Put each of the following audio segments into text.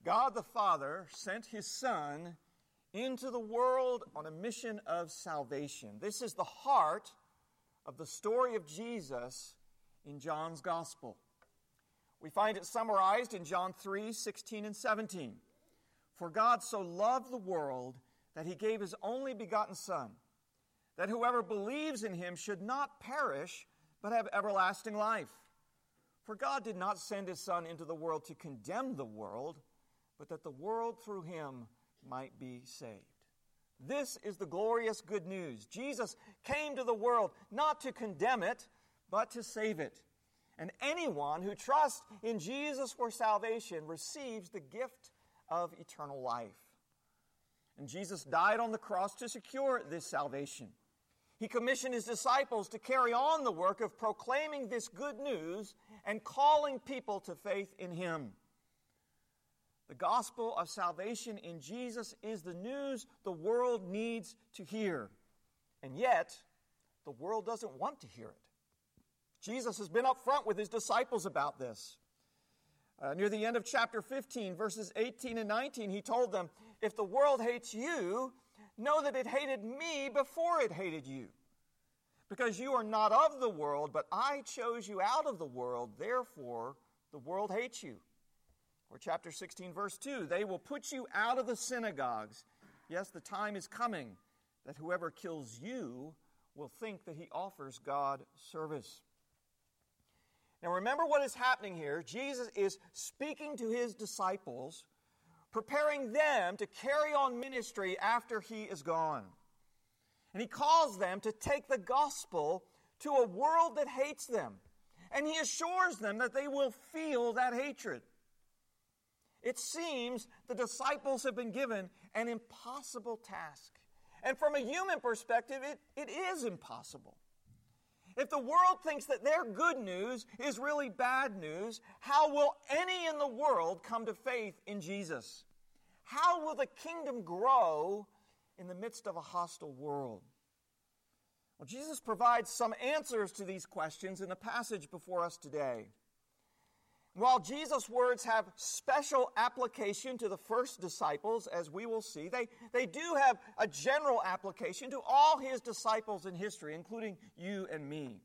God the Father sent his Son into the world on a mission of salvation. This is the heart of the story of Jesus in John's Gospel. We find it summarized in John 3:16 and 17. For God so loved the world that he gave his only begotten Son, that whoever believes in him should not perish, but have everlasting life. For God did not send his Son into the world to condemn the world, but that the world through him might be saved. This is the glorious good news. Jesus came to the world not to condemn it, but to save it. And anyone who trusts in Jesus for salvation receives the gift of eternal life. And Jesus died on the cross to secure this salvation. He commissioned his disciples to carry on the work of proclaiming this good news and calling people to faith in him. The gospel of salvation in Jesus is the news the world needs to hear. And yet, the world doesn't want to hear it. Jesus has been up front with his disciples about this. Near the end of chapter 15, verses 18 and 19, he told them, if the world hates you, know that it hated me before it hated you. Because you are not of the world, but I chose you out of the world, therefore the world hates you. Or chapter 16, verse 2, they will put you out of the synagogues. Yes, the time is coming that whoever kills you will think that he offers God service. Now remember what is happening here. Jesus is speaking to his disciples, preparing them to carry on ministry after he is gone. And he calls them to take the gospel to a world that hates them. And he assures them that they will feel that hatred. It seems the disciples have been given an impossible task. And from a human perspective, it is impossible. If the world thinks that their good news is really bad news, how will any in the world come to faith in Jesus? How will the kingdom grow in the midst of a hostile world? Well, Jesus provides some answers to these questions in the passage before us today. While Jesus' words have special application to the first disciples, as we will see, they do have a general application to all his disciples in history, including you and me.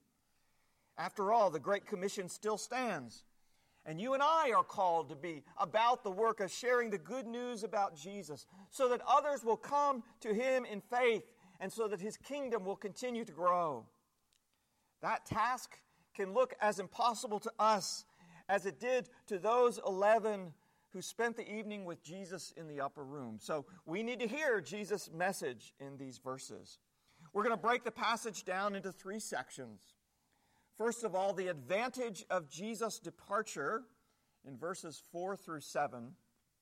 After all, the Great Commission still stands. And you and I are called to be about the work of sharing the good news about Jesus, so that others will come to him in faith, and so that his kingdom will continue to grow. That task can look as impossible to us as it did to those 11 who spent the evening with Jesus in the upper room. So we need to hear Jesus' message in these verses. We're going to break the passage down into 3 sections. First of all, the advantage of Jesus' departure in verses 4 through 7.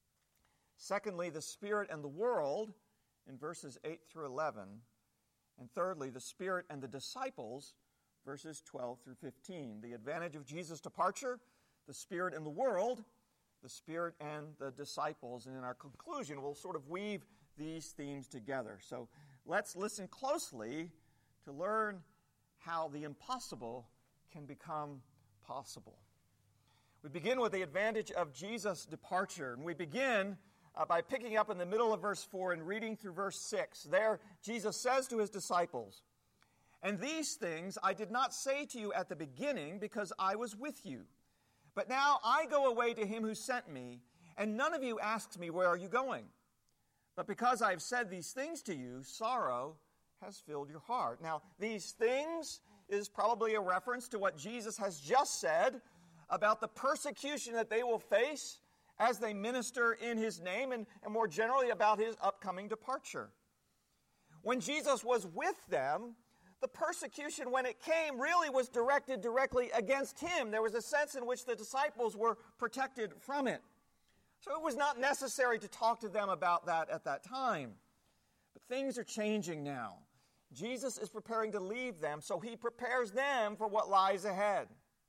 Secondly, the Spirit and the world in verses 8 through 11. And thirdly, the Spirit and the disciples, verses 12 through 15. The advantage of Jesus' departure, the Spirit and the world, the Spirit and the disciples. And in our conclusion, we'll sort of weave these themes together. So let's listen closely to learn how the impossible can become possible. We begin with the advantage of Jesus' departure. And we begin by picking up in the middle of verse 4 and reading through verse 6. There, Jesus says to his disciples, "And these things I did not say to you at the beginning because I was with you. But now I go away to him who sent me, and none of you asks me, 'Where are you going?' But because I have said these things to you, sorrow has filled your heart." Now, these things is probably a reference to what Jesus has just said about the persecution that they will face as they minister in his name, and more generally about his upcoming departure. When Jesus was with them, the persecution, when it came, really was directed directly against him. There was a sense in which the disciples were protected from it. So it was not necessary to talk to them about that at that time. But things are changing now. Jesus is preparing to leave them, so he prepares them for what lies ahead.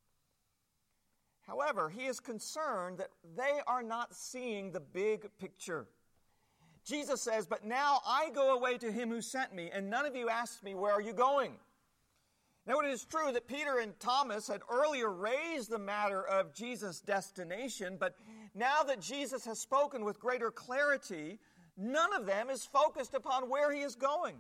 However, he is concerned that they are not seeing the big picture. Jesus says, "But now I go away to him who sent me, and none of you asks me, 'Where are you going?'" Now it is true that Peter and Thomas had earlier raised the matter of Jesus' destination, but now that Jesus has spoken with greater clarity, none of them is focused upon where he is going.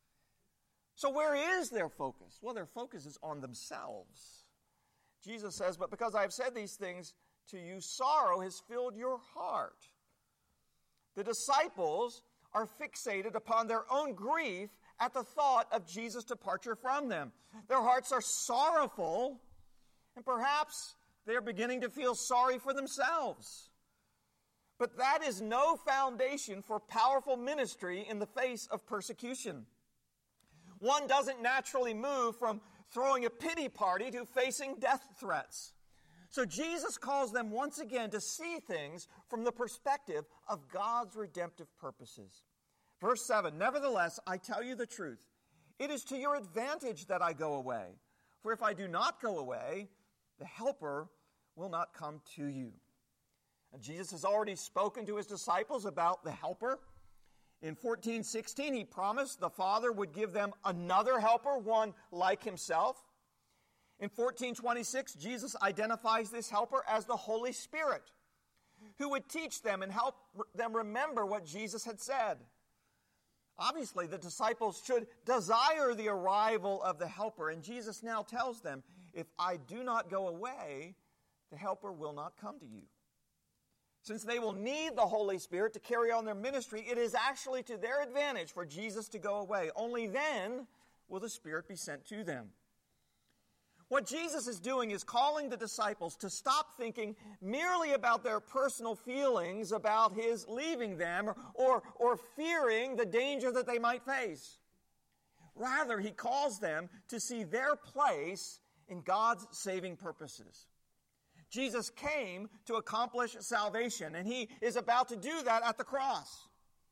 So where is their focus? Well, their focus is on themselves. Jesus says, "But because I have said these things to you, sorrow has filled your heart." The disciples are fixated upon their own grief at the thought of Jesus' departure from them. Their hearts are sorrowful, and perhaps they're beginning to feel sorry for themselves. But that is no foundation for powerful ministry in the face of persecution. One doesn't naturally move from throwing a pity party to facing death threats. So Jesus calls them once again to see things from the perspective of God's redemptive purposes. Verse 7, "Nevertheless, I tell you the truth. It is to your advantage that I go away. For if I do not go away, the Helper will not come to you." And Jesus has already spoken to his disciples about the Helper. In 14:16, he promised the Father would give them another Helper, one like himself. In 14:26, Jesus identifies this Helper as the Holy Spirit, who would teach them and help them remember what Jesus had said. Obviously, the disciples should desire the arrival of the Helper, and Jesus now tells them, "If I do not go away, the Helper will not come to you." Since they will need the Holy Spirit to carry on their ministry, it is actually to their advantage for Jesus to go away. Only then will the Spirit be sent to them. What Jesus is doing is calling the disciples to stop thinking merely about their personal feelings about his leaving them or fearing the danger that they might face. Rather, he calls them to see their place in God's saving purposes. Jesus came to accomplish salvation, and he is about to do that at the cross.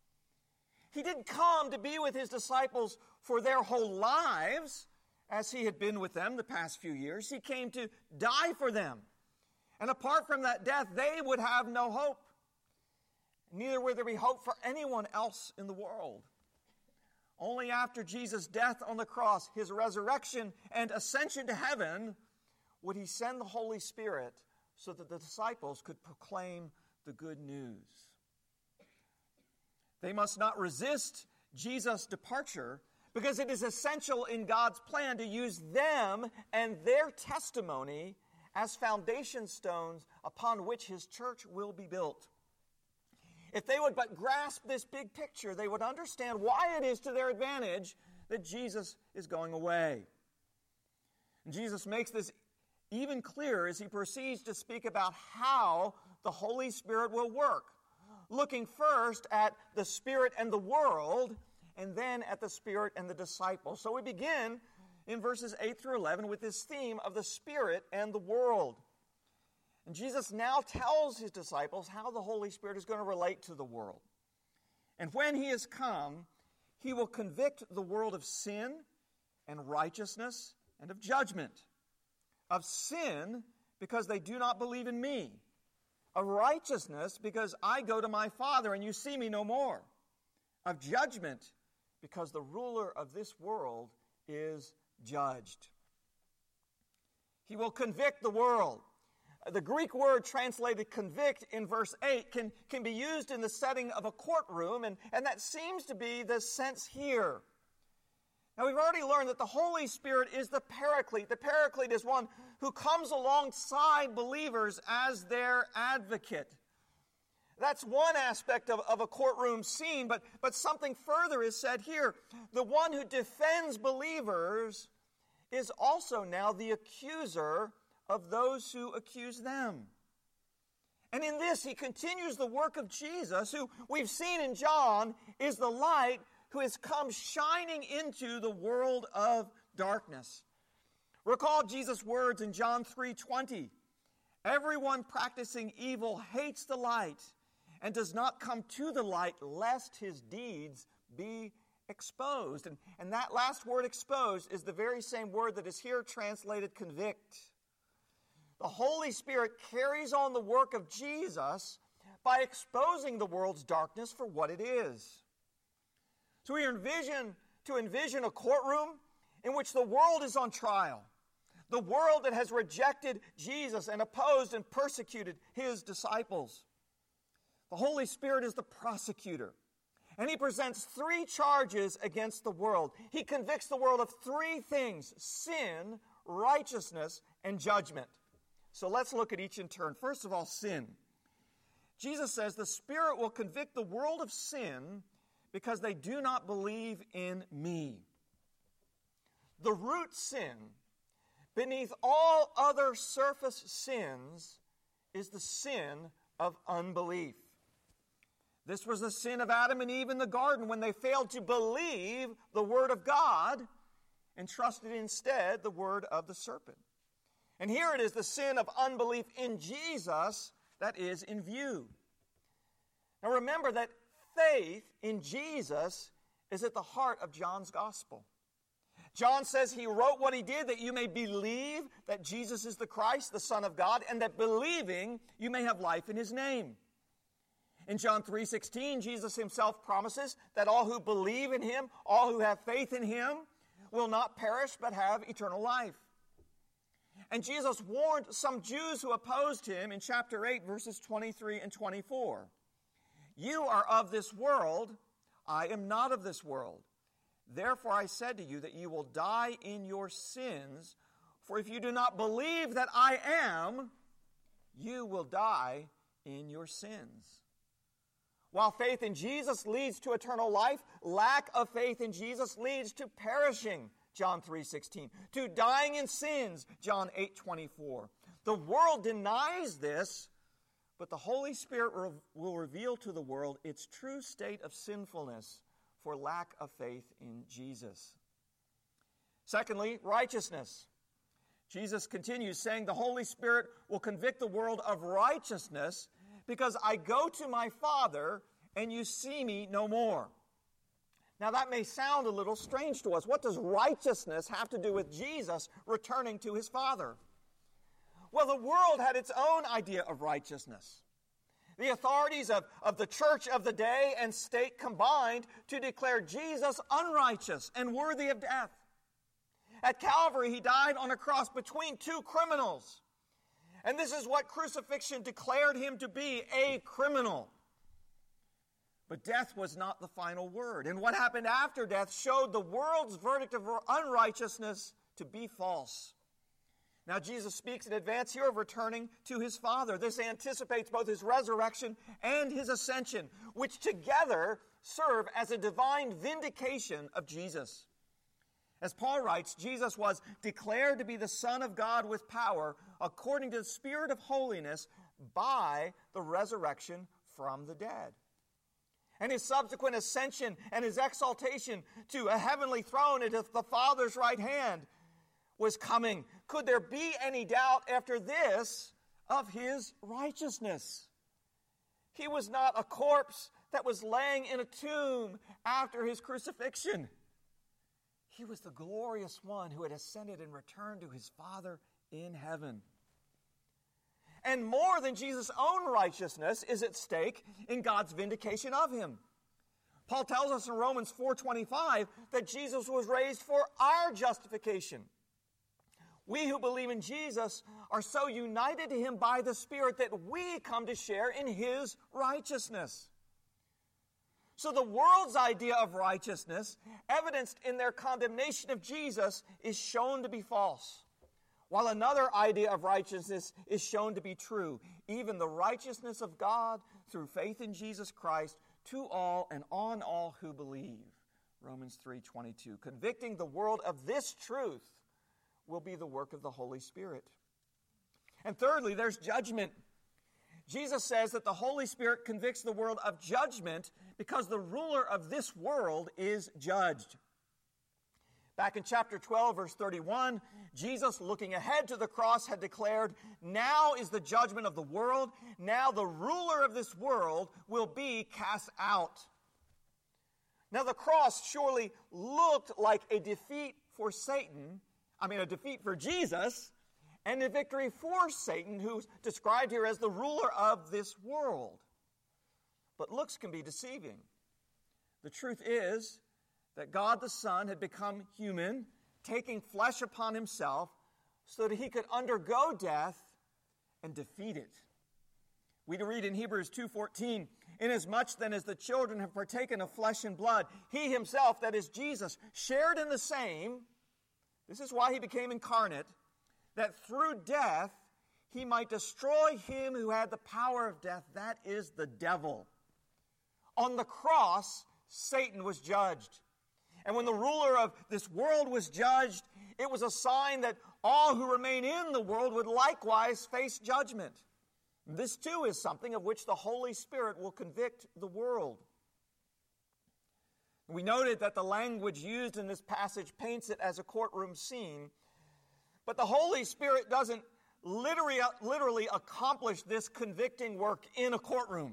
He didn't come to be with his disciples for their whole lives, as he had been with them the past few years. He came to die for them. And apart from that death, they would have no hope. Neither would there be hope for anyone else in the world. Only after Jesus' death on the cross, his resurrection and ascension to heaven, would he send the Holy Spirit so that the disciples could proclaim the good news. They must not resist Jesus' departure, because it is essential in God's plan to use them and their testimony as foundation stones upon which his church will be built. If they would but grasp this big picture, they would understand why it is to their advantage that Jesus is going away. And Jesus makes this even clearer as he proceeds to speak about how the Holy Spirit will work, looking first at the Spirit and the world, and then at the Spirit and the disciples. So we begin in verses 8 through 11 with this theme of the Spirit and the world. And Jesus now tells his disciples how the Holy Spirit is going to relate to the world. And when he has come, he will convict the world of sin and righteousness and of judgment. Of sin, because they do not believe in me. Of righteousness, because I go to my Father and you see me no more. Of judgment, because the ruler of this world is judged. He will convict the world. The Greek word translated convict in verse 8 can be used in the setting of a courtroom, and that seems to be the sense here. Now, we've already learned that the Holy Spirit is the Paraclete. The Paraclete is one who comes alongside believers as their advocate. That's one aspect of a courtroom scene, but something further is said here. The one who defends believers is also now the accuser of those who accuse them. And in this, he continues the work of Jesus, who we've seen in John is the light who has come shining into the world of darkness. Recall Jesus' words in John 3:20. Everyone practicing evil hates the light and does not come to the light lest his deeds be exposed. And that last word, exposed, is the very same word that is here translated convict. The Holy Spirit carries on the work of Jesus by exposing the world's darkness for what it is. So we envision a courtroom in which the world is on trial. The world that has rejected Jesus and opposed and persecuted his disciples. The Holy Spirit is the prosecutor. And he presents three charges against the world. He convicts the world of three things: sin, righteousness, and judgment. So let's look at each in turn. First of all, sin. Jesus says the Spirit will convict the world of sin because they do not believe in me. The root sin, beneath all other surface sins, is the sin of unbelief. This was the sin of Adam and Eve in the garden when they failed to believe the word of God and trusted instead the word of the serpent. And here it is the sin of unbelief in Jesus that is in view. Now remember that faith in Jesus is at the heart of John's gospel. John says he wrote what he did that you may believe that Jesus is the Christ, the Son of God, and that believing you may have life in his name. In John 3:16, Jesus himself promises that all who believe in him, all who have faith in him, will not perish but have eternal life. And Jesus warned some Jews who opposed him in chapter 8, verses 23 and 24. You are of this world, I am not of this world. Therefore I said to you that you will die in your sins, for if you do not believe that I am, you will die in your sins. While faith in Jesus leads to eternal life, lack of faith in Jesus leads to perishing, John 3:16, to dying in sins, John 8:24. The world denies this, but the Holy Spirit will reveal to the world its true state of sinfulness for lack of faith in Jesus. Secondly, righteousness. Jesus continues saying the Holy Spirit will convict the world of righteousness because I go to my Father and you see me no more. Now that may sound a little strange to us. What does righteousness have to do with Jesus returning to his Father? Well, the world had its own idea of righteousness. The authorities of the church of the day and state combined to declare Jesus unrighteous and worthy of death. At Calvary, he died on a cross between two criminals. And this is what crucifixion declared him to be, a criminal. But death was not the final word. And what happened after death showed the world's verdict of unrighteousness to be false. Now Jesus speaks in advance here of returning to his Father. This anticipates both his resurrection and his ascension, which together serve as a divine vindication of Jesus. As Paul writes, Jesus was declared to be the Son of God with power according to the Spirit of holiness by the resurrection from the dead. And his subsequent ascension and his exaltation to a heavenly throne at the Father's right hand was coming. Could there be any doubt after this of his righteousness? He was not a corpse that was laying in a tomb after his crucifixion. He was the glorious one who had ascended and returned to his Father in heaven. And more than Jesus' own righteousness is at stake in God's vindication of him. Paul tells us in Romans 4:25 that Jesus was raised for our justification. We who believe in Jesus are so united to him by the Spirit that we come to share in his righteousness. So the world's idea of righteousness, evidenced in their condemnation of Jesus, is shown to be false, while another idea of righteousness is shown to be true, even the righteousness of God through faith in Jesus Christ to all and on all who believe. Romans 3:22. Convicting the world of this truth will be the work of the Holy Spirit. And thirdly, there's judgment. Jesus says that the Holy Spirit convicts the world of judgment because the ruler of this world is judged. Back in chapter 12, verse 31, Jesus, looking ahead to the cross, had declared, "Now is the judgment of the world. Now the ruler of this world will be cast out." Now the cross surely looked like a defeat for a defeat for Jesus, and a victory for Satan, who's described here as the ruler of this world. But looks can be deceiving. The truth is that God the Son had become human, taking flesh upon himself so that he could undergo death and defeat it. We read in Hebrews 2:14, inasmuch then as the children have partaken of flesh and blood, he himself, that is Jesus, shared in the same. This is why he became incarnate, that through death he might destroy him who had the power of death, that is the devil. On the cross, Satan was judged. And when the ruler of this world was judged, it was a sign that all who remain in the world would likewise face judgment. This too is something of which the Holy Spirit will convict the world. We noted that the language used in this passage paints it as a courtroom scene, but the Holy Spirit doesn't literally accomplish this convicting work in a courtroom.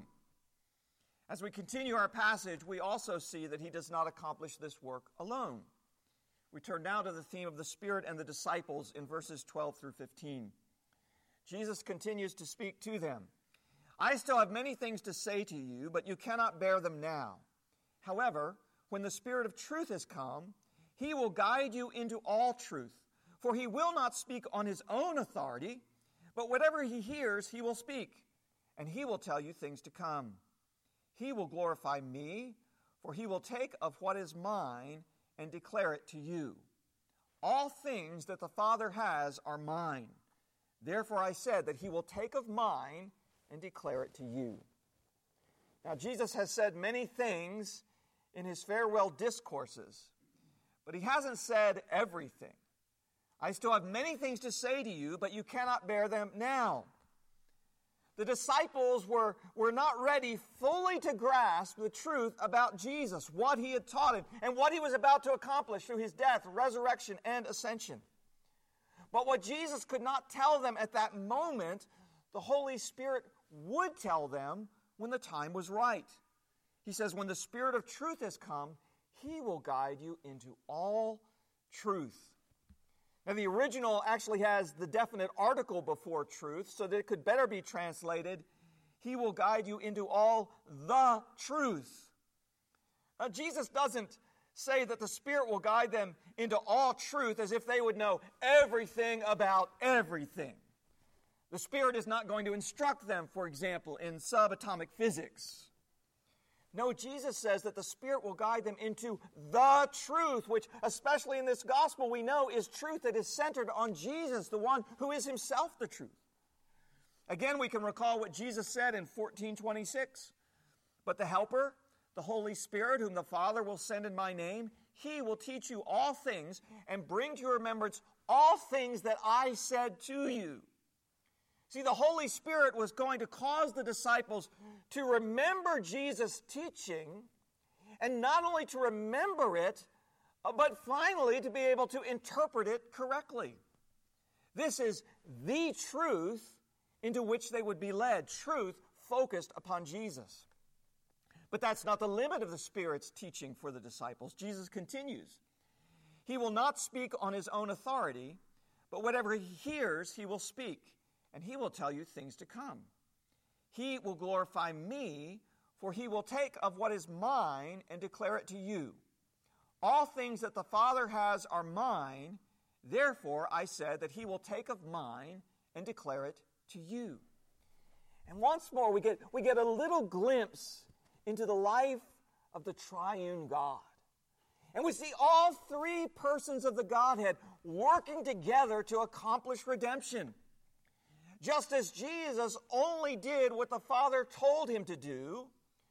As we continue our passage, we also see that he does not accomplish this work alone. We turn now to the theme of the Spirit and the disciples in verses 12 through 15. Jesus continues to speak to them. I still have many things to say to you, but you cannot bear them now. However, when the Spirit of truth has come, he will guide you into all truth. For he will not speak on his own authority, but whatever he hears, he will speak, and he will tell you things to come. He will glorify me, for he will take of what is mine and declare it to you. All things that the Father has are mine. Therefore I said that he will take of mine and declare it to you. Now Jesus has said many things in his farewell discourses, but he hasn't said everything. I still have many things to say to you, but you cannot bear them now. The disciples were not ready fully to grasp the truth about Jesus, what he had taught him, and what he was about to accomplish through his death, resurrection, and ascension. But what Jesus could not tell them at that moment, the Holy Spirit would tell them when the time was right. He says, when the Spirit of truth has come, he will guide you into all truth. Now, the original actually has the definite article before truth, so that it could better be translated, he will guide you into all the truth. Now, Jesus doesn't say that the Spirit will guide them into all truth as if they would know everything about everything. The Spirit is not going to instruct them, for example, in subatomic physics. No, Jesus says that the Spirit will guide them into the truth, which, especially in this gospel, we know is truth that is centered on Jesus, the one who is himself the truth. Again, we can recall what Jesus said in 14:26. But the Helper, the Holy Spirit, whom the Father will send in my name, he will teach you all things and bring to your remembrance all things that I said to you. See, the Holy Spirit was going to cause the disciples to remember Jesus' teaching, and not only to remember it, but finally to be able to interpret it correctly. This is the truth into which they would be led, truth focused upon Jesus. But that's not the limit of the Spirit's teaching for the disciples. Jesus continues, he will not speak on his own authority, but whatever he hears, he will speak, and he will tell you things to come. He will glorify me, for he will take of what is mine and declare it to you. All things that the Father has are mine. Therefore, I said that he will take of mine and declare it to you. And once more, we get a little glimpse into the life of the triune God. And we see all three persons of the Godhead working together to accomplish redemption. Just as Jesus only did what the Father told him to do,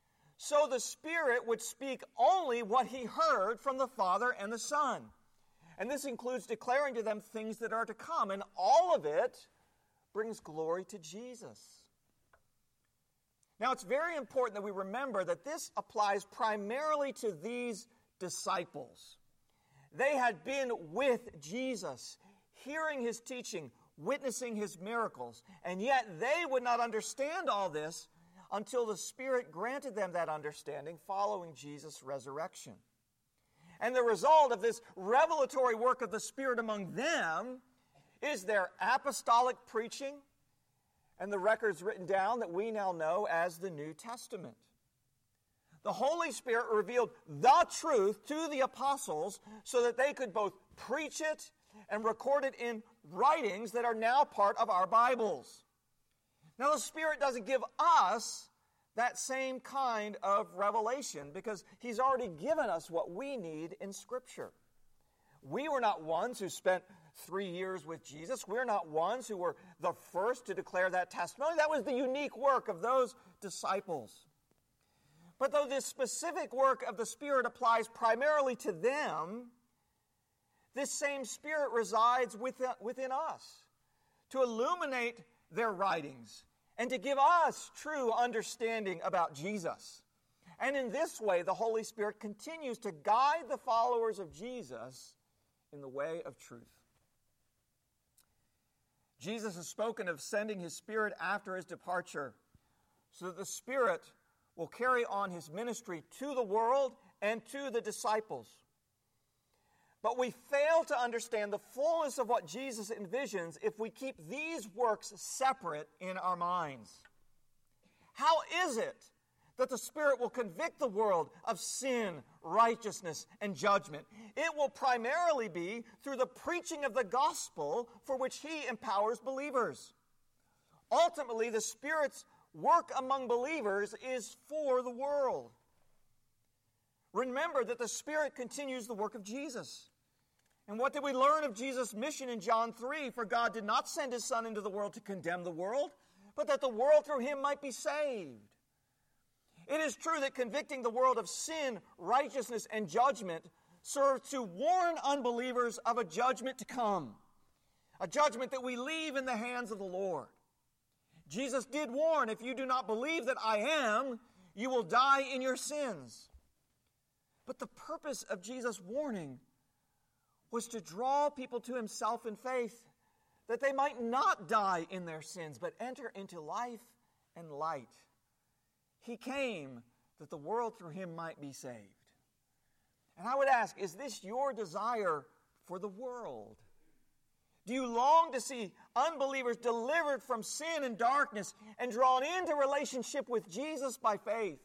so the Spirit would speak only what he heard from the Father and the Son. And this includes declaring to them things that are to come, and all of it brings glory to Jesus. Now, it's very important that we remember that this applies primarily to these disciples. They had been with Jesus, hearing his teaching, witnessing his miracles, and yet they would not understand all this until the Spirit granted them that understanding following Jesus' resurrection. And the result of this revelatory work of the Spirit among them is their apostolic preaching and the records written down that we now know as the New Testament. The Holy Spirit revealed the truth to the apostles so that they could both preach it and record it in writings that are now part of our Bibles. Now, the Spirit doesn't give us that same kind of revelation because He's already given us what we need in Scripture. We were not ones who spent 3 years with Jesus. We're not ones who were the first to declare that testimony. That was the unique work of those disciples. But though this specific work of the Spirit applies primarily to them, this same Spirit resides within us to illuminate their writings and to give us true understanding about Jesus. And in this way, the Holy Spirit continues to guide the followers of Jesus in the way of truth. Jesus has spoken of sending His Spirit after His departure so that the Spirit will carry on His ministry to the world and to the disciples. But we fail to understand the fullness of what Jesus envisions if we keep these works separate in our minds. How is it that the Spirit will convict the world of sin, righteousness, and judgment? It will primarily be through the preaching of the gospel for which He empowers believers. Ultimately, the Spirit's work among believers is for the world. Remember that the Spirit continues the work of Jesus. And what did we learn of Jesus' mission in John 3? For God did not send His Son into the world to condemn the world, but that the world through Him might be saved. It is true that convicting the world of sin, righteousness, and judgment serves to warn unbelievers of a judgment to come, a judgment that we leave in the hands of the Lord. Jesus did warn, if you do not believe that I am, you will die in your sins. But the purpose of Jesus' warning was to draw people to Himself in faith, that they might not die in their sins, but enter into life and light. He came that the world through Him might be saved. And I would ask, is this your desire for the world? Do you long to see unbelievers delivered from sin and darkness and drawn into relationship with Jesus by faith?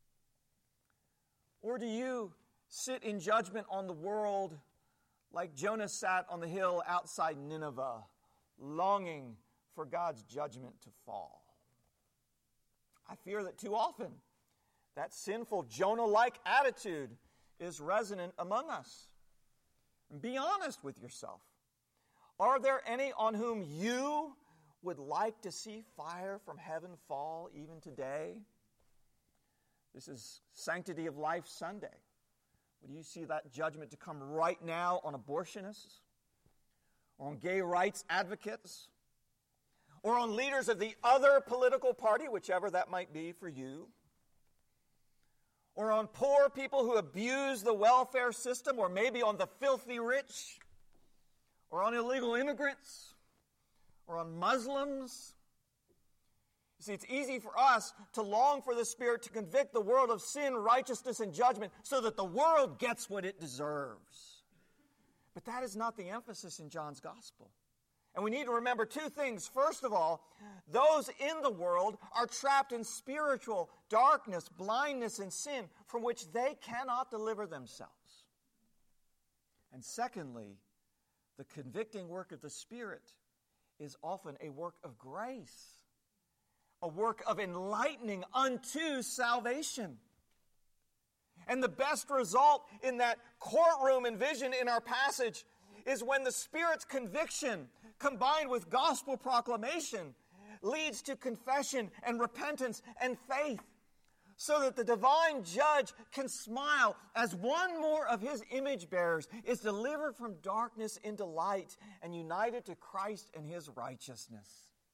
Or do you sit in judgment on the world like Jonah sat on the hill outside Nineveh, longing for God's judgment to fall? I fear that too often that sinful Jonah-like attitude is resonant among us. And be honest with yourself. Are there any on whom you would like to see fire from heaven fall even today? This is Sanctity of Life Sunday. Would you see that judgment to come right now on abortionists? Or on gay rights advocates? Or on leaders of the other political party, whichever that might be for you? Or on poor people who abuse the welfare system? Or maybe on the filthy rich? Or on illegal immigrants? Or on Muslims? You see, it's easy for us to long for the Spirit to convict the world of sin, righteousness, and judgment so that the world gets what it deserves. But that is not the emphasis in John's Gospel. And we need to remember two things. First of all, those in the world are trapped in spiritual darkness, blindness, and sin from which they cannot deliver themselves. And secondly, the convicting work of the Spirit is often a work of grace, a work of enlightening unto salvation. And the best result in that courtroom envisioned in our passage is when the Spirit's conviction combined with gospel proclamation leads to confession and repentance and faith, so that the divine judge can smile as one more of His image bearers is delivered from darkness into light and united to Christ and His righteousness.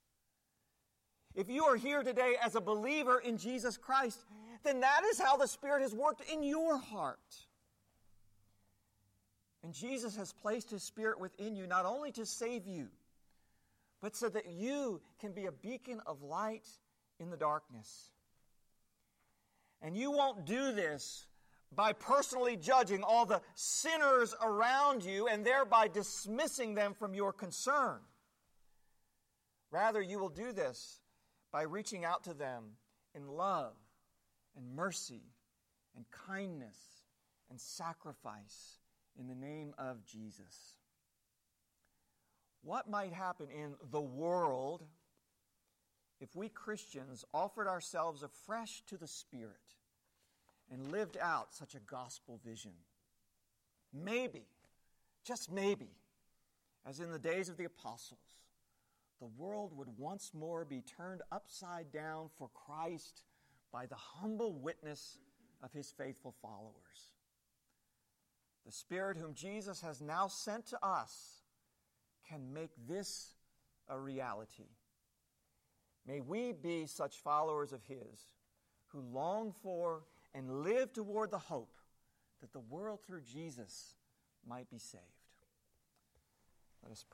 If you are here today as a believer in Jesus Christ, then that is how the Spirit has worked in your heart. And Jesus has placed His Spirit within you not only to save you, but so that you can be a beacon of light in the darkness. And you won't do this by personally judging all the sinners around you and thereby dismissing them from your concern. Rather, you will do this by reaching out to them in love and mercy and kindness and sacrifice in the name of Jesus. What might happen in the world if we Christians offered ourselves afresh to the Spirit and lived out such a gospel vision. Maybe, just maybe, as in the days of the apostles, the world would once more be turned upside down for Christ by the humble witness of his faithful followers. The Spirit whom Jesus has now sent to us can make this a reality. May we be such followers of his who long for and live toward the hope that the world through Jesus might be saved. Let us pray.